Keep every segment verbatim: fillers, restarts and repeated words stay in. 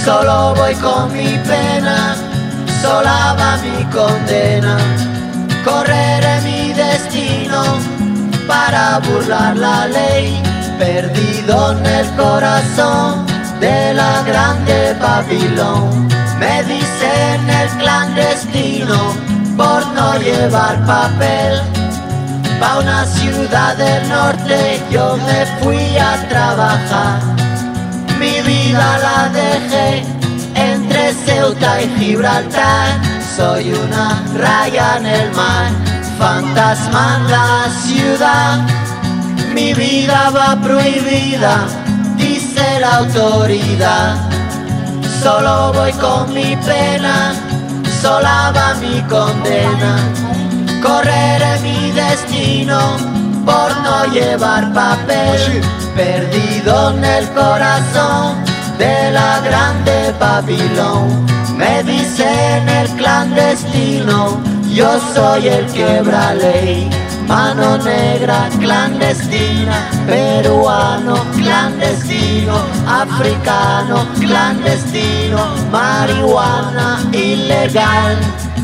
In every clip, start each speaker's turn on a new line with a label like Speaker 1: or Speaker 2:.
Speaker 1: Solo voy con mi pena, sola va mi condena. Correré mi destino para burlar la ley, perdido en el corazón de la grande Babilón. Me dicen el clandestino por no llevar papel. Pa' una ciudad del norte yo me fui a trabajar. Mi vida la dejé entre Ceuta y Gibraltar. Soy una raya en el mar, fantasma en la ciudad. Mi vida va prohibida, dice la autoridad. Solo voy con mi pena, sola va mi condena. Correré mi destino por no llevar papel, perdido en el corazón de la grande Babilón. Me dicen el clandestino, yo soy el quebra ley. Mano negra clandestina, peruano clandestino, africano clandestino, marihuana ilegal.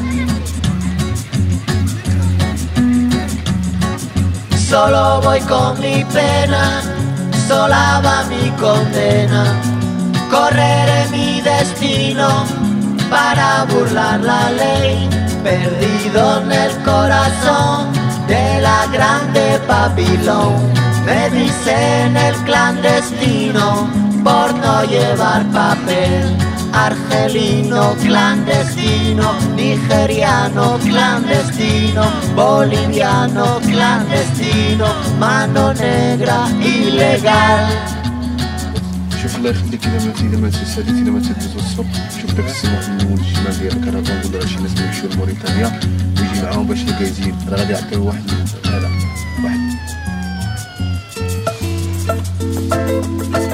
Speaker 1: Solo voy con mi pena, sola va mi condena. Correré mi destino para burlar la ley, perdido en el corazón de la grande Babilón. Me dicen el clandestino por no llevar papel. Argelino clandestino, nigeriano clandestino, boliviano clandestino, mano negra ilegal.
Speaker 2: شوف الله يخليك الا ما الا ما تساليتي الا ما تدوز الصبح شوف داك السماح من الشمال ديال الكرفان ولا شي ناس يمشيو لموريتانيا ويجي معاهم باش يجازين راه غادي يعطيو واحد هذا واحد